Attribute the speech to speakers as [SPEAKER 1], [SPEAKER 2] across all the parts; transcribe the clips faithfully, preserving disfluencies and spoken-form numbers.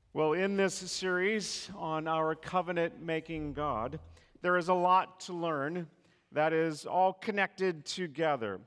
[SPEAKER 1] Well, in this series on our covenant-making God, there is a lot to learn that is all connected together.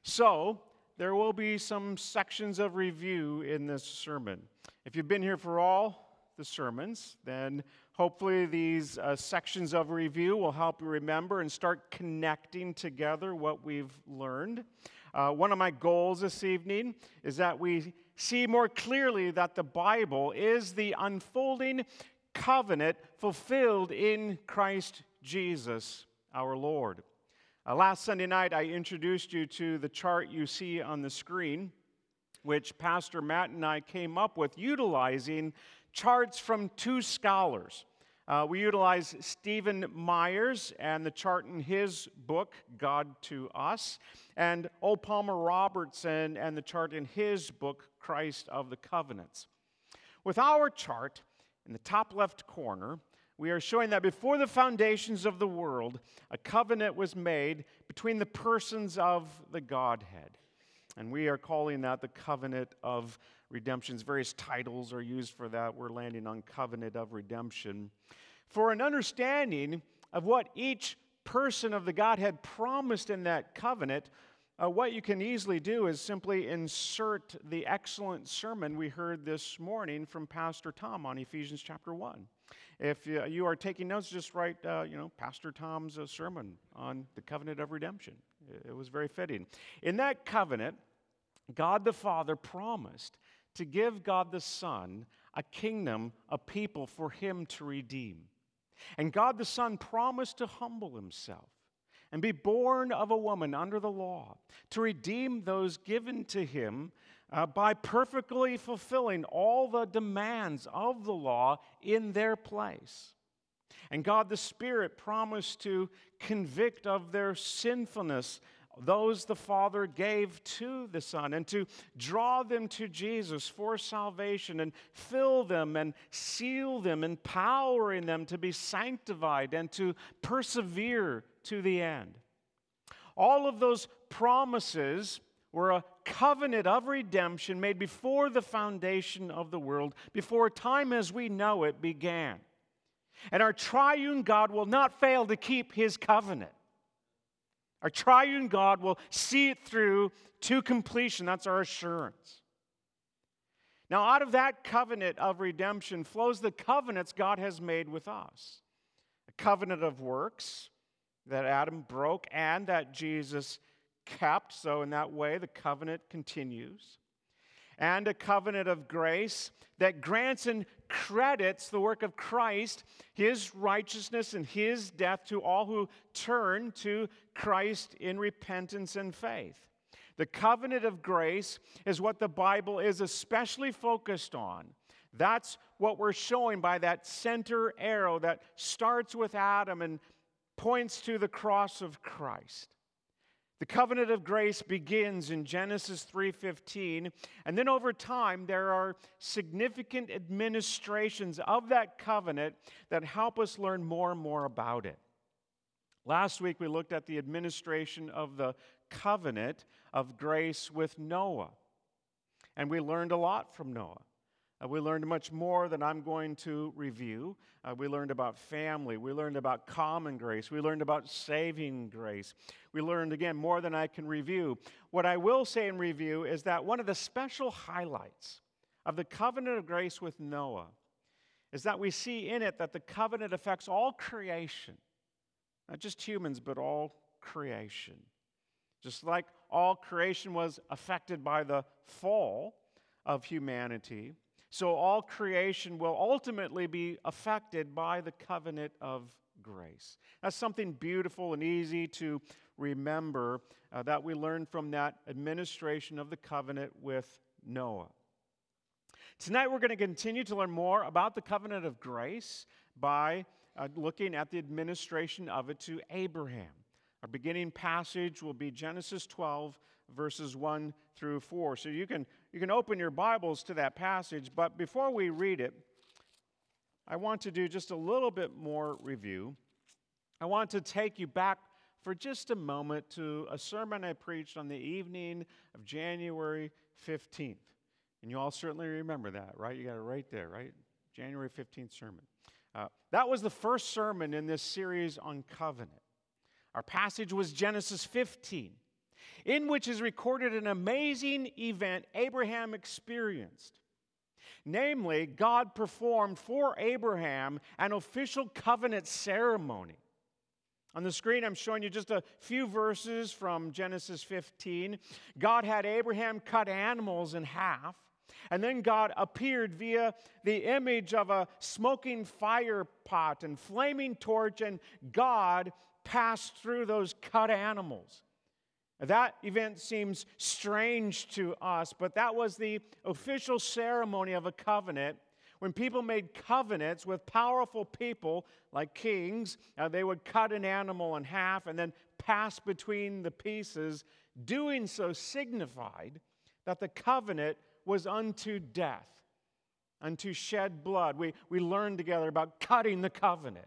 [SPEAKER 1] So, there will be some sections of review in this sermon. If you've been here for all the sermons, then hopefully these uh, sections of review will help you remember and start connecting together what we've learned. Uh, one of my goals this evening is that we see more clearly that the Bible is the unfolding covenant fulfilled in Christ Jesus, our Lord. Uh, last Sunday night, I introduced you to the chart you see on the screen, which Pastor Matt and I came up with utilizing charts from two scholars. Uh, we utilize Stephen Myers and the chart in his book, God to Us, and O. Palmer Robertson and the chart in his book, Christ of the Covenants. With our chart, in the top left corner, we are showing that before the foundations of the world, a covenant was made between the persons of the Godhead. And we are calling that the covenant of redemption. Various titles are used for that. We're landing on covenant of redemption. For an understanding of what each person of the Godhead promised in that covenant, uh, what you can easily do is simply insert the excellent sermon we heard this morning from Pastor Tom on Ephesians chapter one. If uh, you are taking notes, just write, uh, you know, Pastor Tom's uh, sermon on the covenant of redemption. It was very fitting. In that covenant, God the Father promised to give God the Son a kingdom, a people for him to redeem. And God the Son promised to humble himself and be born of a woman under the law to redeem those given to him uh, by perfectly fulfilling all the demands of the law in their place. And God the Spirit promised to convict of their sinfulness those the Father gave to the Son, and to draw them to Jesus for salvation, and fill them and seal them, empowering them to be sanctified and to persevere to the end. All of those promises were a covenant of redemption made before the foundation of the world, before time as we know it began. And our triune God will not fail to keep his covenant. Our triune God will see it through to completion. That's our assurance. Now, out of that covenant of redemption flows the covenants God has made with us. A covenant of works that Adam broke and that Jesus kept. So in that way, the covenant continues. And a covenant of grace that grants and credits the work of Christ, his righteousness and his death to all who turn to Christ in repentance and faith. The covenant of grace is what the Bible is especially focused on. That's what we're showing by that center arrow that starts with Adam and points to the cross of Christ. The covenant of grace begins in Genesis three fifteen, and then over time there are significant administrations of that covenant that help us learn more and more about it. Last week we looked at the administration of the covenant of grace with Noah, and we learned a lot from Noah. Uh, we learned much more than I'm going to review. Uh, we learned about family. We learned about common grace. We learned about saving grace. We learned, again, more than I can review. What I will say in review is that one of the special highlights of the covenant of grace with Noah is that we see in it that the covenant affects all creation. Not just humans, but all creation. Just like all creation was affected by the fall of humanity, so all creation will ultimately be affected by the covenant of grace. That's something beautiful and easy to remember uh, that we learned from that administration of the covenant with Noah. Tonight we're going to continue to learn more about the covenant of grace by uh, looking at the administration of it to Abraham. Our beginning passage will be Genesis twelve, verses one through four. So you can, you can open your Bibles to that passage, but before we read it, I want to do just a little bit more review. I want to take you back for just a moment to a sermon I preached on the evening of January fifteenth. And you all certainly remember that, right? You got it right there, right? January fifteenth sermon. Uh, that was the first sermon in this series on covenant. Our passage was Genesis fifteen, in which is recorded an amazing event Abraham experienced. Namely, God performed for Abraham an official covenant ceremony. On the screen, I'm showing you just a few verses from Genesis fifteen. God had Abraham cut animals in half, and then God appeared via the image of a smoking fire pot and flaming torch, and God passed through those cut animals. That event seems strange to us, but that was the official ceremony of a covenant. When people made covenants with powerful people like kings, uh, they would cut an animal in half and then pass between the pieces. Doing so signified that the covenant was unto death, unto shed blood. We, we learned together about cutting the covenant.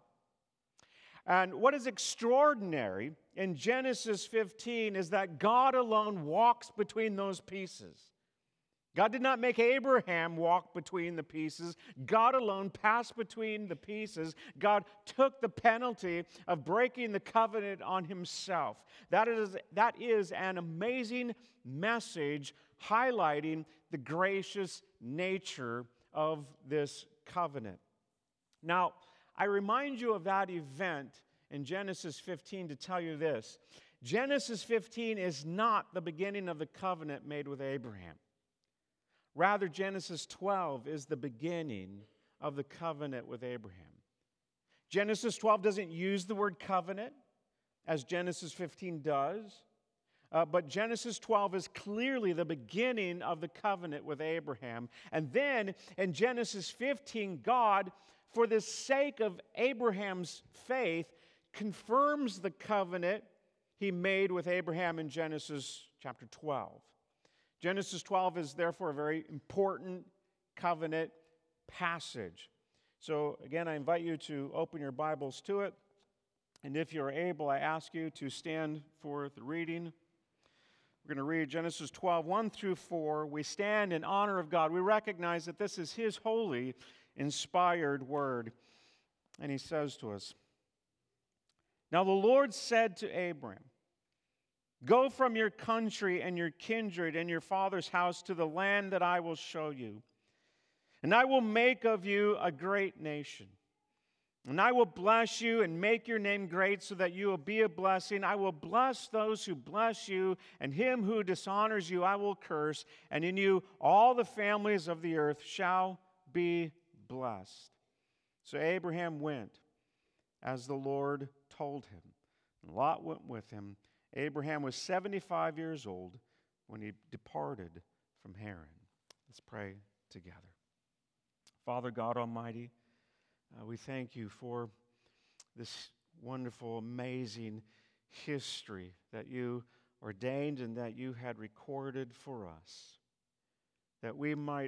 [SPEAKER 1] And what is extraordinary in Genesis fifteen is that God alone walks between those pieces. God did not make Abraham walk between the pieces. God alone passed between the pieces. God took the penalty of breaking the covenant on himself. That is, that is an amazing message highlighting the gracious nature of this covenant. Now, I remind you of that event in Genesis fifteen to tell you this. Genesis fifteen is not the beginning of the covenant made with Abraham. Rather, Genesis twelve is the beginning of the covenant with Abraham. Genesis twelve doesn't use the word covenant as Genesis fifteen does, uh, but Genesis twelve is clearly the beginning of the covenant with Abraham. And then in Genesis fifteen, God, for the sake of Abraham's faith, confirms the covenant he made with Abraham in Genesis chapter twelve. Genesis twelve is therefore a very important covenant passage. So again, I invite you to open your Bibles to it. And if you're able, I ask you to stand for the reading. We're going to read Genesis twelve, one through four. We stand in honor of God. We recognize that this is His holy, inspired word. And He says to us, "Now the Lord said to Abram, 'Go from your country and your kindred and your father's house to the land that I will show you. And I will make of you a great nation. And I will bless you and make your name great so that you will be a blessing. I will bless those who bless you, and him who dishonors you I will curse. And in you all the families of the earth shall be blessed.' So Abraham went as the Lord told him, and Lot went with him. Abraham was seventy-five years old when he departed from Haran." Let's pray together. Father God Almighty, uh, we thank you for this wonderful, amazing history that you ordained and that you had recorded for us, that we might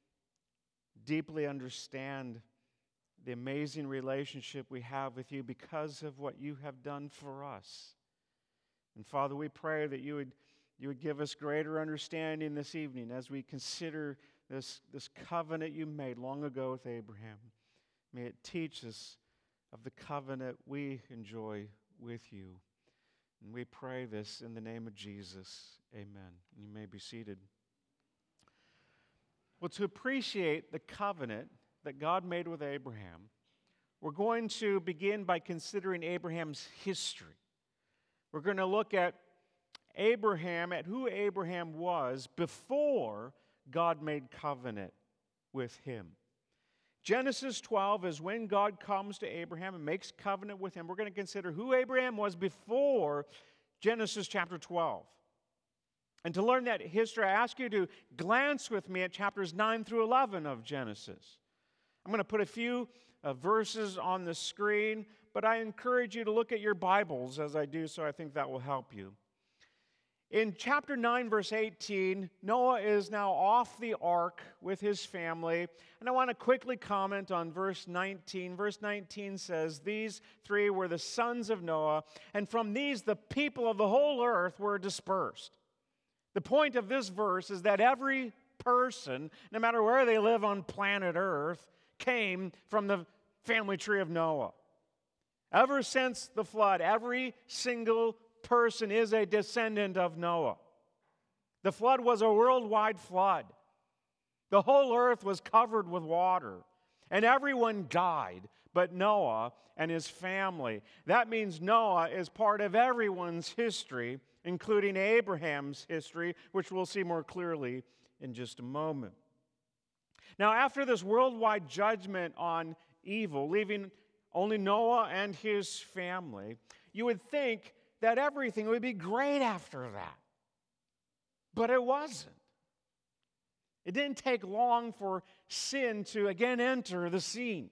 [SPEAKER 1] deeply understand the amazing relationship we have with you because of what you have done for us. And Father, we pray that you would, you would give us greater understanding this evening as we consider this, this covenant you made long ago with Abraham. May it teach us of the covenant we enjoy with you. And we pray this in the name of Jesus. Amen. You may be seated. Well, to appreciate the covenant that God made with Abraham, we're going to begin by considering Abraham's history. We're going to look at Abraham, at who Abraham was before God made covenant with him. Genesis twelve is when God comes to Abraham and makes covenant with him. We're going to consider who Abraham was before Genesis chapter twelve. And to learn that history, I ask you to glance with me at chapters nine through eleven of Genesis. I'm going to put a few uh, verses on the screen, but I encourage you to look at your Bibles as I do so. I think that will help you. In chapter nine, verse eighteen, Noah is now off the ark with his family. And I want to quickly comment on verse nineteen. Verse nineteen says, "These three were the sons of Noah, and from these the people of the whole earth were dispersed." The point of this verse is that every person, no matter where they live on planet Earth, came from the family tree of Noah. Ever since the flood, every single person is a descendant of Noah. The flood was a worldwide flood. The whole earth was covered with water, and everyone died but Noah and his family. That means Noah is part of everyone's history, including Abraham's history, which we'll see more clearly in just a moment. Now, after this worldwide judgment on evil, leaving only Noah and his family, you would think that everything would be great after that. But it wasn't. It didn't take long for sin to again enter the scene.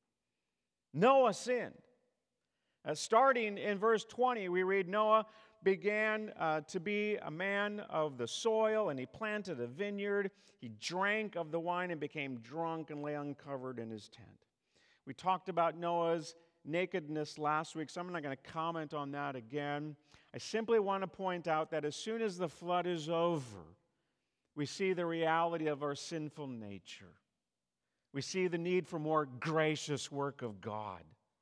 [SPEAKER 1] Noah sinned. Uh, starting in verse twenty, we read, Noah began uh, to be a man of the soil, and he planted a vineyard. He drank of the wine and became drunk and lay uncovered in his tent. We talked about Noah's nakedness last week, so I'm not going to comment on that again. I simply want to point out that as soon as the flood is over, we see the reality of our sinful nature. We see the need for more gracious work of God.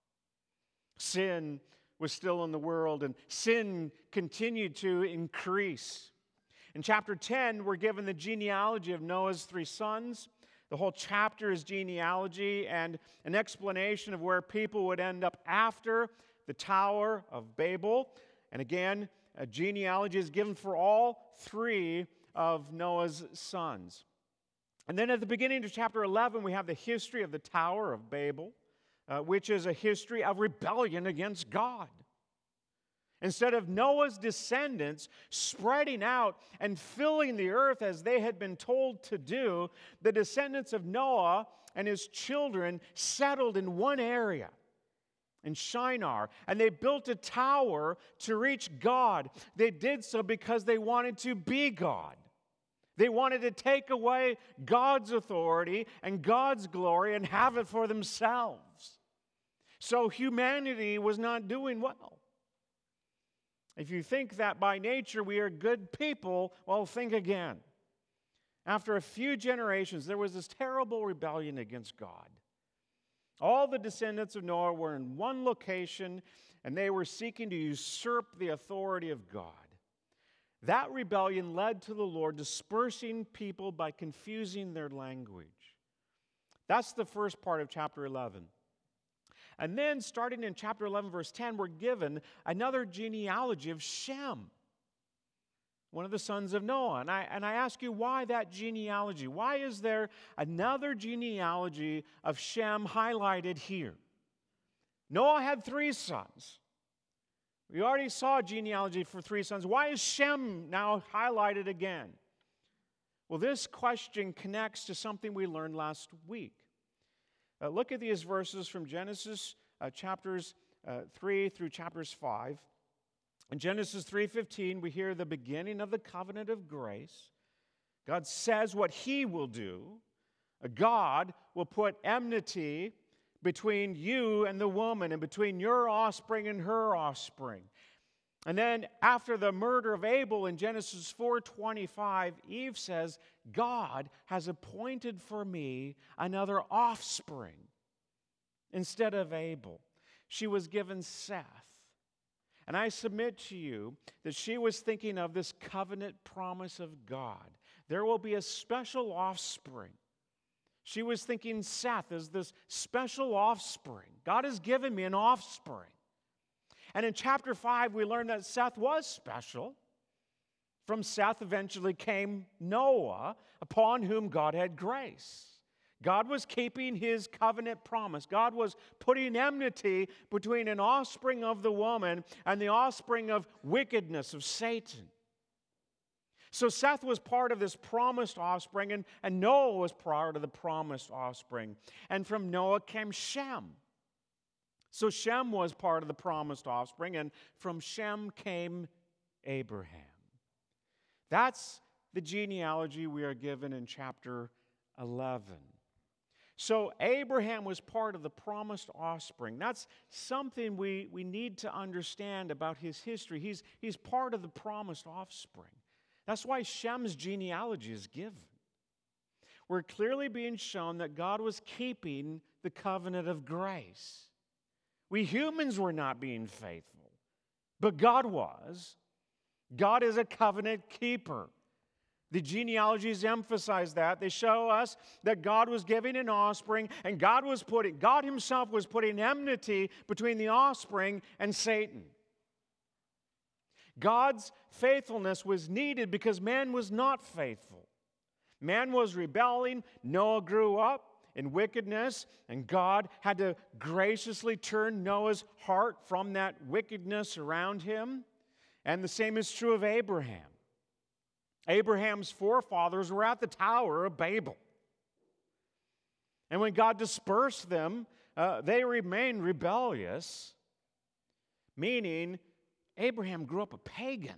[SPEAKER 1] Sin was still in the world, and sin continued to increase. In chapter ten, we're given the genealogy of Noah's three sons. The whole chapter is genealogy and an explanation of where people would end up after the Tower of Babel. And again, a genealogy is given for all three of Noah's sons. And then at the beginning of chapter eleven, we have the history of the Tower of Babel, uh, which is a history of rebellion against God. Instead of Noah's descendants spreading out and filling the earth as they had been told to do, the descendants of Noah and his children settled in one area, in Shinar, and they built a tower to reach God. They did so because they wanted to be God. They wanted to take away God's authority and God's glory and have it for themselves. So humanity was not doing well. If you think that by nature we are good people, well, think again. After a few generations, there was this terrible rebellion against God. All the descendants of Noah were in one location, and they were seeking to usurp the authority of God. That rebellion led to the Lord dispersing people by confusing their language. That's the first part of chapter eleven. And then, starting in chapter eleven, verse ten, we're given another genealogy of Shem, one of the sons of Noah. And I, and I ask you, why that genealogy? Why is there another genealogy of Shem highlighted here? Noah had three sons. We already saw a genealogy for three sons. Why is Shem now highlighted again? Well, this question connects to something we learned last week. Uh, look at these verses from Genesis uh, chapters uh, three through chapters five. In Genesis three fifteen, we hear the beginning of the covenant of grace. God says what He will do. God will put enmity between you and the woman, and between your offspring and her offspring. And then after the murder of Abel in Genesis four twenty-five, Eve says, God has appointed for me another offspring instead of Abel. She was given Seth. And I submit to you that she was thinking of this covenant promise of God. There will be a special offspring. She was thinking Seth as this special offspring. God has given me an offspring. And in chapter five, we learn that Seth was special. From Seth eventually came Noah, upon whom God had grace. God was keeping His covenant promise. God was putting enmity between an offspring of the woman and the offspring of wickedness, of Satan. So Seth was part of this promised offspring, and, and Noah was part of the promised offspring. And from Noah came Shem. So Shem was part of the promised offspring, and from Shem came Abraham. That's the genealogy we are given in chapter eleven. So Abraham was part of the promised offspring. That's something we, we need to understand about his history. He's, he's part of the promised offspring. That's why Shem's genealogy is given. we're clearly being shown that God was keeping the covenant of grace. We humans were not being faithful, but God was. God is a covenant keeper. The genealogies emphasize that. They show us that God was giving an offspring, and God was putting, God himself was putting enmity between the offspring and Satan. God's faithfulness was needed because man was not faithful. Man was rebelling. Noah grew up in wickedness, and God had to graciously turn Noah's heart from that wickedness around him. And the same is true of Abraham. Abraham's forefathers were at the Tower of Babel. And when God dispersed them, uh, they remained rebellious, meaning Abraham grew up a pagan.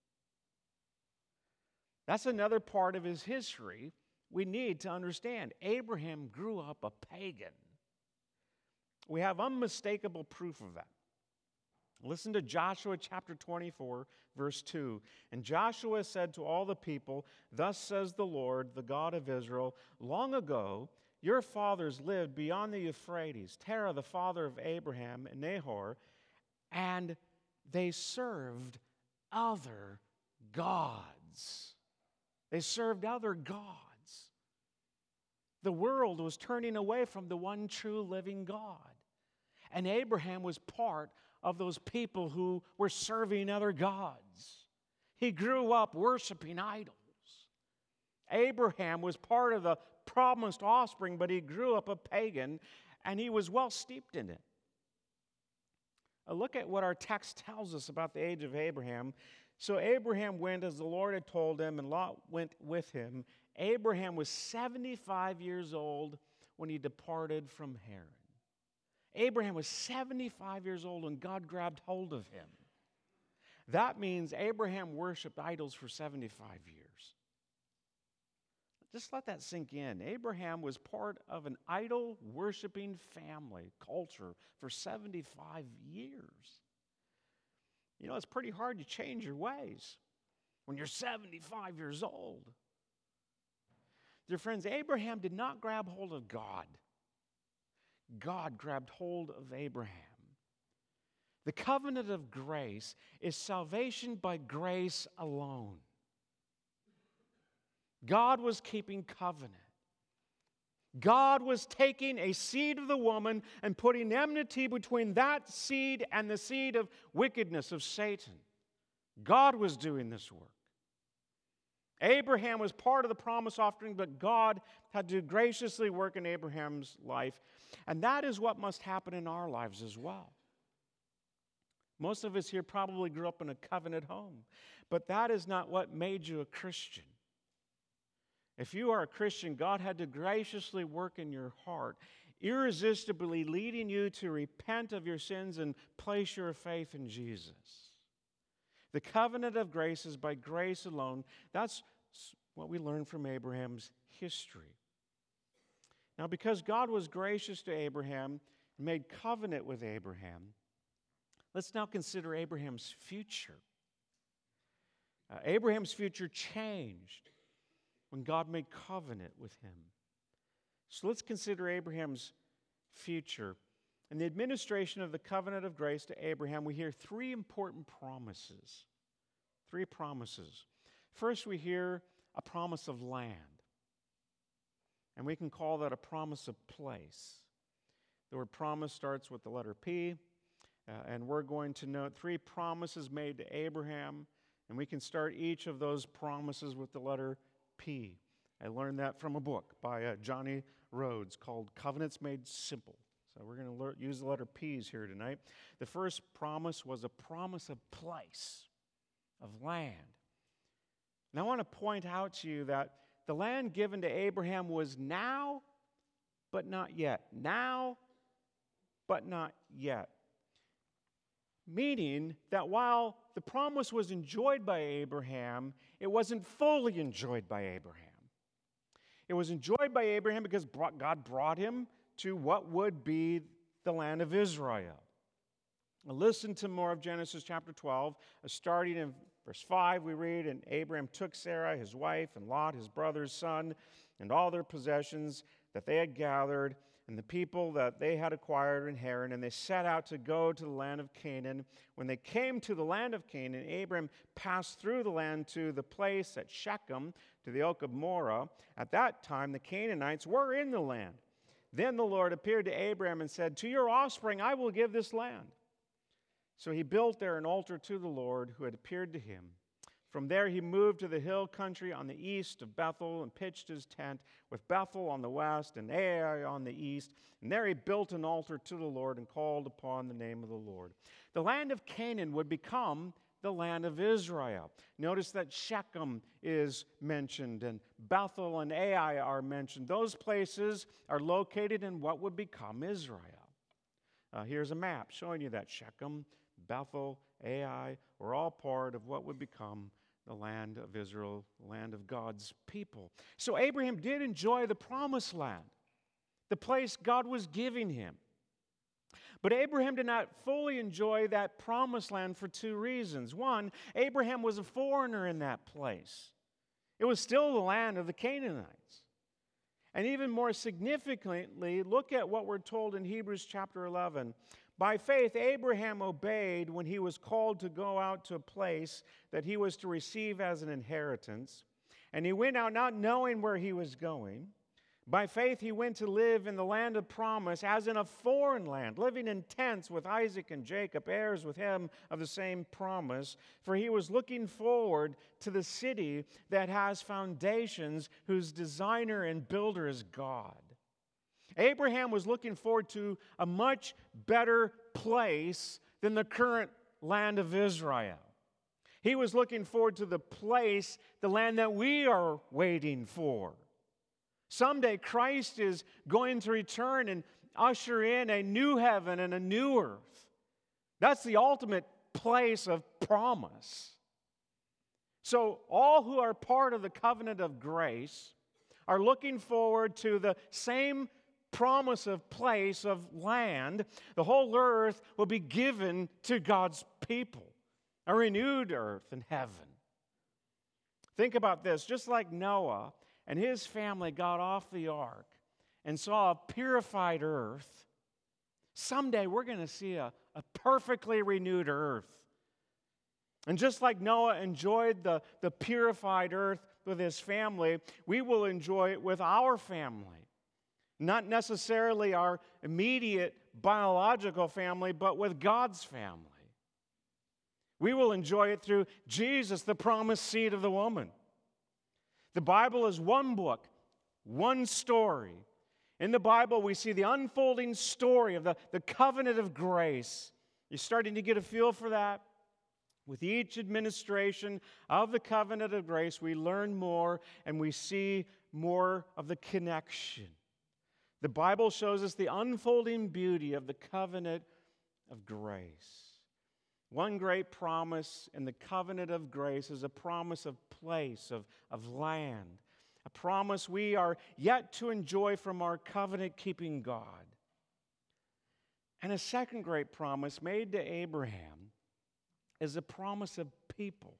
[SPEAKER 1] That's another part of his history we need to understand. Abraham grew up a pagan. We have unmistakable proof of that. Listen to Joshua chapter twenty-four, verse two. And Joshua said to all the people, "Thus says the Lord, the God of Israel, long ago your fathers lived beyond the Euphrates, Terah, the father of Abraham, and Nahor, and they served other gods." They served other gods. The world was turning away from the one true living God. And Abraham was part of those people who were serving other gods. He grew up worshiping idols. Abraham was part of the promised offspring, but he grew up a pagan, and he was well steeped in it. A look at what our text tells us about the age of Abraham. So Abraham went as the Lord had told him, and Lot went with him. Abraham was seventy-five years old when he departed from Haran. Abraham was seventy-five years old when God grabbed hold of him. That means Abraham worshiped idols for seventy-five years. Just let that sink in. Abraham was part of an idol-worshiping family culture for seventy-five years. You know, it's pretty hard to change your ways when you're seventy-five years old. Dear friends, Abraham did not grab hold of God. God grabbed hold of Abraham. The covenant of grace is salvation by grace alone. God was keeping covenant. God was taking a seed of the woman and putting enmity between that seed and the seed of wickedness of Satan. God was doing this work. Abraham was part of the promise offering, but God had to graciously work in Abraham's life. And that is what must happen in our lives as well. Most of us here probably grew up in a covenant home, but that is not what made you a Christian. If you are a Christian, God had to graciously work in your heart, irresistibly leading you to repent of your sins and place your faith in Jesus. The covenant of grace is by grace alone. That's what we learn from Abraham's history. Now, because God was gracious to Abraham and made covenant with Abraham, let's now consider Abraham's future. Uh, Abraham's future changed when God made covenant with him. So let's consider Abraham's future. In the administration of the covenant of grace to Abraham, we hear three important promises. Three promises. First, we hear a promise of land. And we can call that a promise of place. The word promise starts with the letter P. Uh, and we're going to note three promises made to Abraham. And we can start each of those promises with the letter P. I learned that from a book by uh, Johnny Rhodes called Covenants Made Simple. So we're going to learn, use the letter P's here tonight. The first promise was a promise of place, of land. And I want to point out to you that the land given to Abraham was now, but not yet. Now, but not yet. Meaning that while the promise was enjoyed by Abraham, it wasn't fully enjoyed by Abraham. It was enjoyed by Abraham because God brought him to what would be the land of Israel. Now listen to more of Genesis chapter twelve. Starting in verse five, we read, "And Abraham took Sarah, his wife, and Lot, his brother's son, and all their possessions that they had gathered, and the people that they had acquired in Haran, and they set out to go to the land of Canaan. When they came to the land of Canaan, Abram passed through the land to the place at Shechem, to the oak of Moreh. At that time, the Canaanites were in the land. Then the Lord appeared to Abram and said, "To your offspring I will give this land." So he built there an altar to the Lord who had appeared to him. From there he moved to the hill country on the east of Bethel and pitched his tent, with Bethel on the west and Ai on the east. And there he built an altar to the Lord and called upon the name of the Lord. The land of Canaan would become the land of Israel. Notice that Shechem is mentioned and Bethel and Ai are mentioned. Those places are located in what would become Israel. Uh, here's a map showing you that Shechem, Bethel, Ai were all part of what would become the land of Israel, the land of God's people. So Abraham did enjoy the promised land, the place God was giving him. But Abraham did not fully enjoy that promised land for two reasons. One, Abraham was a foreigner in that place. It was still the land of the Canaanites. And even more significantly, look at what we're told in Hebrews chapter eleven. By faith, Abraham obeyed when he was called to go out to a place that he was to receive as an inheritance. And he went out not knowing where he was going. By faith, he went to live in the land of promise as in a foreign land, living in tents with Isaac and Jacob, heirs with him of the same promise. For he was looking forward to the city that has foundations, whose designer and builder is God. Abraham was looking forward to a much better place than the current land of Israel. He was looking forward to the place, the land that we are waiting for. Someday Christ is going to return and usher in a new heaven and a new earth. That's the ultimate place of promise. So all who are part of the covenant of grace are looking forward to the same promise of place of land. The whole earth will be given to God's people, a renewed earth in heaven. Think about this. Just like Noah and his family got off the ark and saw a purified earth, someday we're going to see a, a perfectly renewed earth. And just like Noah enjoyed the, the purified earth with his family, we will enjoy it with our family. Not necessarily our immediate biological family, but with God's family. We will enjoy it through Jesus, the promised seed of the woman. The Bible is one book, one story. In the Bible, we see the unfolding story of the, the covenant of grace. You're starting to get a feel for that? With each administration of the covenant of grace, we learn more and we see more of the connection. The Bible shows us the unfolding beauty of the covenant of grace. One great promise in the covenant of grace is a promise of place, of, of land, a promise we are yet to enjoy from our covenant-keeping God. And a second great promise made to Abraham is a promise of people,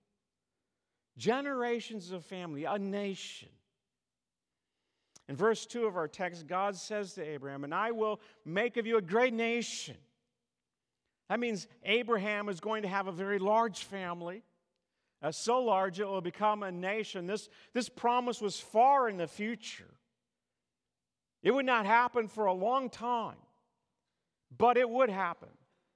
[SPEAKER 1] generations of family, a nation. In verse two of our text, God says to Abraham, "And I will make of you a great nation." That means Abraham is going to have a very large family, uh, so large it will become a nation. This, this promise was far in the future. It would not happen for a long time, but it would happen.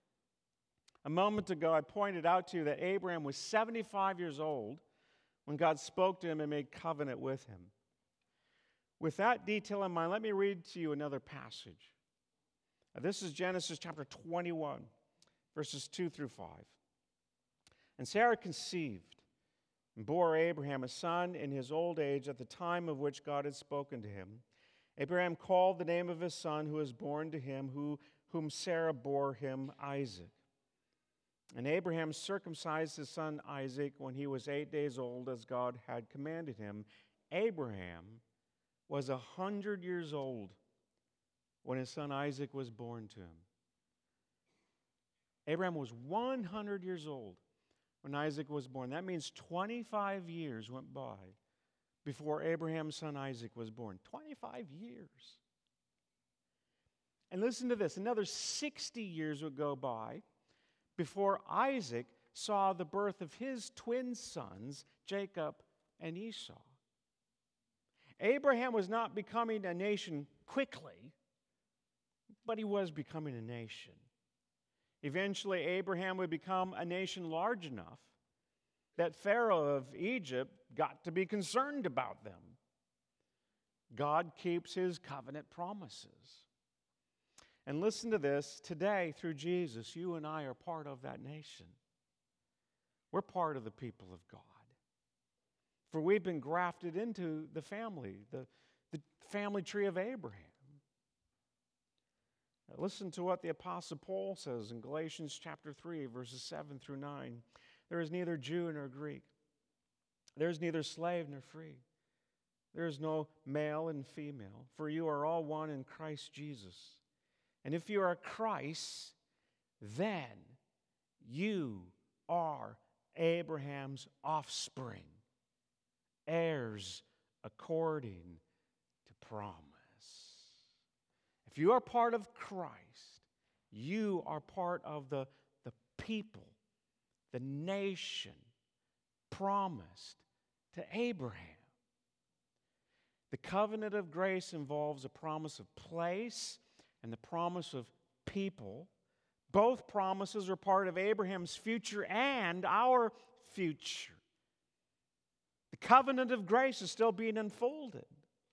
[SPEAKER 1] A moment ago, I pointed out to you that Abraham was seventy-five years old when God spoke to him and made covenant with him. With that detail in mind, let me read to you another passage. This is Genesis chapter twenty-one, verses two through five. "And Sarah conceived and bore Abraham a son in his old age at the time of which God had spoken to him. Abraham called the name of his son who was born to him, who, whom Sarah bore him, Isaac. And Abraham circumcised his son Isaac when he was eight days old, as God had commanded him. Abraham was a hundred years old when his son Isaac was born to him." Abraham was one hundred years old when Isaac was born. That means twenty-five years went by before Abraham's son Isaac was born. twenty-five years. And listen to this, another sixty years would go by before Isaac saw the birth of his twin sons, Jacob and Esau. Abraham was not becoming a nation quickly, but he was becoming a nation. Eventually, Abraham would become a nation large enough that Pharaoh of Egypt got to be concerned about them. God keeps his covenant promises. And listen to this, today through Jesus, you and I are part of that nation. We're part of the people of God. For we've been grafted into the family, the, the family tree of Abraham. Now listen to what the Apostle Paul says in Galatians chapter three, verses seven through nine. There is neither Jew nor Greek. There is neither slave nor free. There is no male and female, for you are all one in Christ Jesus. And if you are Christ, then you are Abraham's offspring, heirs according to promise. If you are part of Christ, you are part of the, the people, the nation promised to Abraham. The covenant of grace involves a promise of place and the promise of people. Both promises are part of Abraham's future and our future. The covenant of grace is still being unfolded.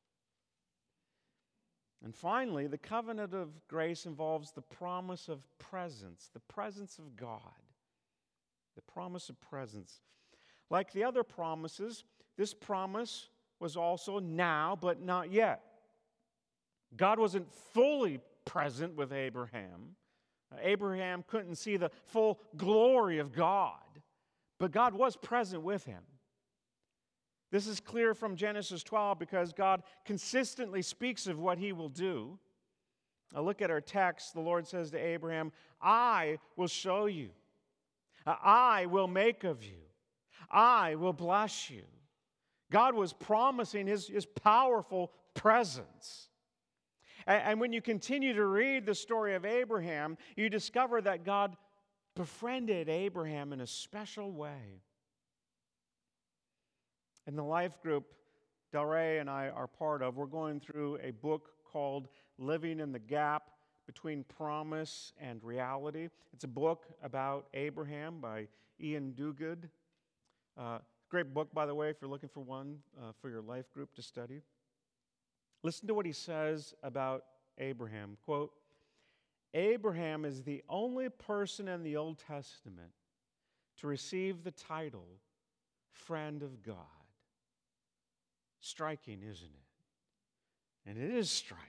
[SPEAKER 1] And finally, the covenant of grace involves the promise of presence, the presence of God. The promise of presence. Like the other promises, this promise was also now, but not yet. God wasn't fully present with Abraham. Abraham couldn't see the full glory of God, but God was present with him. This is clear from Genesis twelve because God consistently speaks of what he will do. Now look at our text. The Lord says to Abraham, I will show you. I will make of you. I will bless you. God was promising his, his powerful presence. And, and when you continue to read the story of Abraham, you discover that God befriended Abraham in a special way. In the life group Delray and I are part of, we're going through a book called Living in the Gap Between Promise and Reality. It's a book about Abraham by Ian Duguid. Uh, great book, by the way, if you're looking for one uh, for your life group to study. Listen to what he says about Abraham. Quote, Abraham is the only person in the Old Testament to receive the title friend of God. Striking, isn't it? And it is striking.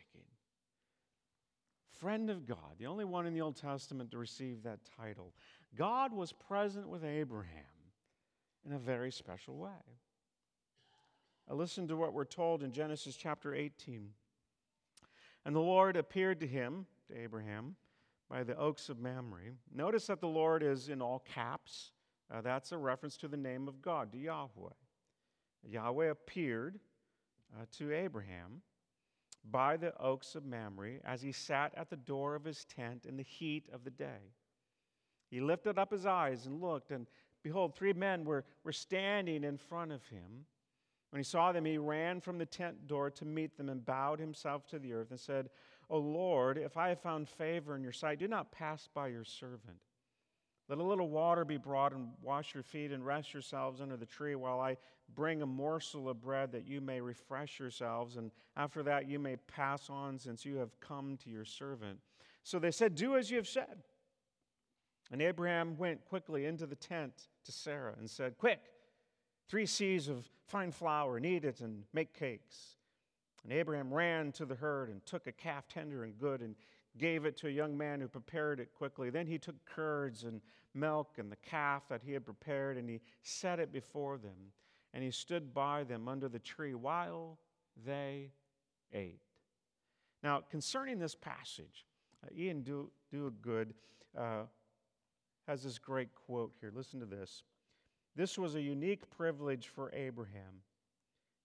[SPEAKER 1] Friend of God, the only one in the Old Testament to receive that title. God was present with Abraham in a very special way. Now listen to what we're told in Genesis chapter eighteen. And the Lord appeared to him, to Abraham, by the oaks of Mamre. Notice that the Lord is in all caps. Uh, that's a reference to the name of God, to Yahweh. Yahweh appeared uh, to Abraham by the oaks of Mamre as he sat at the door of his tent in the heat of the day. He lifted up his eyes and looked, and behold, three men were, were standing in front of him. When he saw them, he ran from the tent door to meet them and bowed himself to the earth and said, O Lord, if I have found favor in your sight, do not pass by your servant. Let a little water be brought and wash your feet and rest yourselves under the tree while I bring a morsel of bread that you may refresh yourselves, and after that you may pass on since you have come to your servant. So they said, do as you have said. And Abraham went quickly into the tent to Sarah and said, quick, three seahs of fine flour, knead it and make cakes. And Abraham ran to the herd and took a calf tender and good and gave it to a young man who prepared it quickly. Then he took curds and milk and the calf that he had prepared, and he set it before them. And he stood by them under the tree while they ate. Now, concerning this passage, uh, Ian Duguid uh, has this great quote here. Listen to this. This was a unique privilege for Abraham.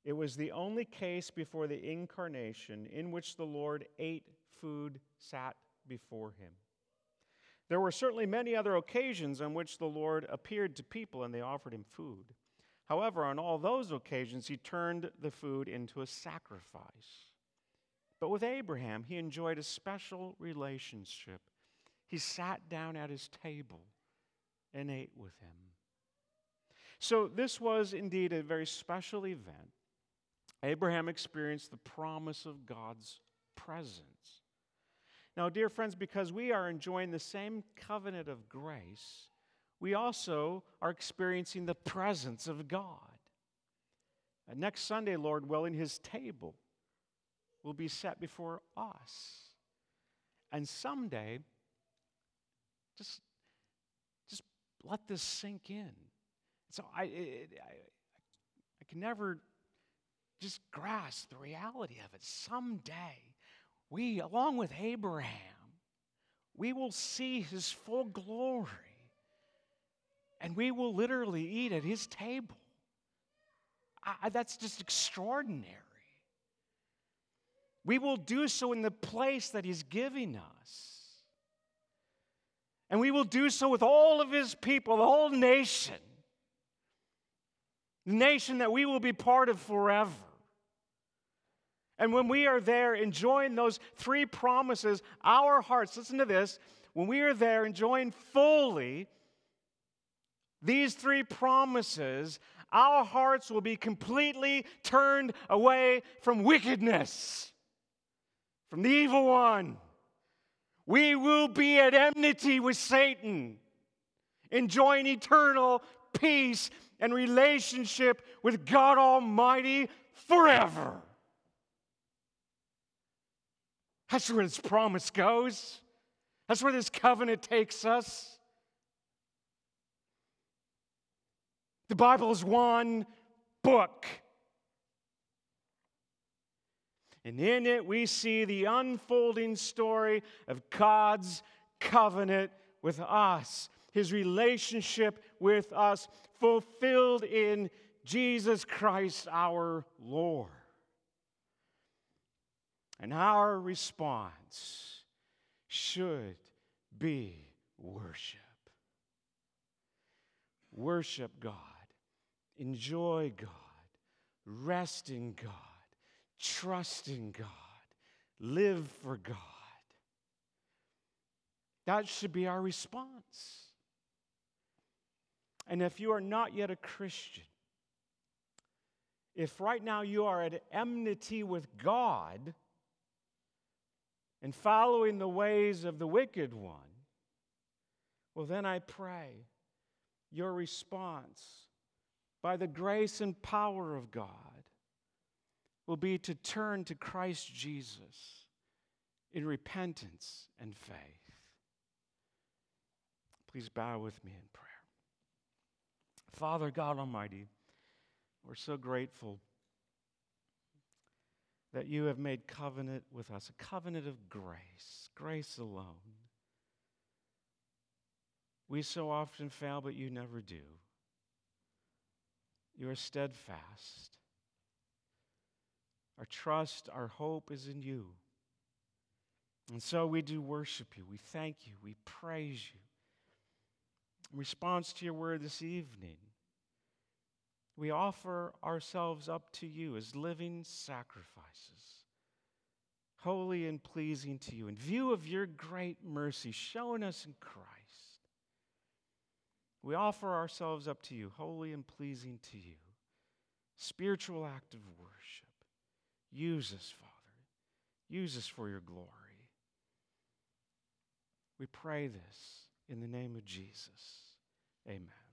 [SPEAKER 1] It was the only case before the incarnation in which the Lord ate food sat before him. There were certainly many other occasions on which the Lord appeared to people and they offered him food. However, on all those occasions, he turned the food into a sacrifice. But with Abraham, he enjoyed a special relationship. He sat down at his table and ate with him. So this was indeed a very special event. Abraham experienced the promise of God's presence. Now, dear friends, because we are enjoying the same covenant of grace, we also are experiencing the presence of God. And next Sunday, Lord willing, his table will be set before us. And someday, just, just let this sink in. So I, it, I, I can never just grasp the reality of it. Someday, we, along with Abraham, we will see his full glory. And we will literally eat at his table. I, that's just extraordinary. We will do so in the place that he's giving us. And we will do so with all of his people, the whole nation. The nation that we will be part of forever. And when we are there enjoying those three promises, our hearts, listen to this, when we are there enjoying fully these three promises, our hearts will be completely turned away from wickedness, from the evil one. We will be at enmity with Satan, enjoying eternal peace and relationship with God Almighty forever. That's where this promise goes. That's where this covenant takes us. The Bible is one book. And in it we see the unfolding story of God's covenant with us, his relationship with us, fulfilled in Jesus Christ our Lord. And our response should be worship. Worship God. Enjoy God. Rest in God. Trust in God. Live for God. That should be our response. And if you are not yet a Christian, if right now you are at enmity with God and following the ways of the wicked one, well, then I pray your response, by the grace and power of God, will be to turn to Christ Jesus in repentance and faith. Please bow with me in prayer. Father God Almighty, we're so grateful that you have made covenant with us, a covenant of grace, grace alone. We so often fail, but you never do. You are steadfast. Our trust, our hope is in you. And so we do worship you. We thank you. We praise you. In response to your word this evening, we offer ourselves up to you as living sacrifices, holy and pleasing to you, in view of your great mercy shown us in Christ. We offer ourselves up to you, holy and pleasing to you, spiritual act of worship. Use us, Father. Use us for your glory. We pray this in the name of Jesus. Amen.